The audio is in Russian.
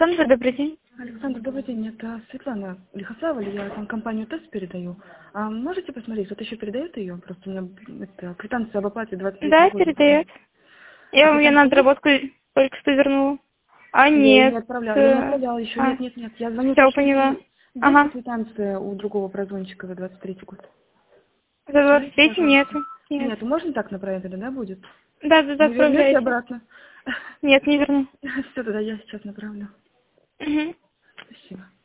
Александра, добрый день. Александр, добрый день. Это Светлана Лихославова, я там компанию ТЭС передаю. А можете посмотреть, кто-то еще передает ее? Просто у меня это, квитанция об оплате 23 Да, года. передает. Я А вам ее на квитанция есть? отработку только что вернула. А Я ее нет. не отправляла еще. Нет. Я звоню, Все, потому что поняла. есть Ага. квитанция у другого прозвончика за 23 год. За Скажите, 23 пожалуйста. нету. Нет. Нет, можно так направить тогда, да, будет? Да, Не вернете отправляйте. обратно? Нет, не верну. Все, тогда я сейчас направлю. Угу. Спасибо.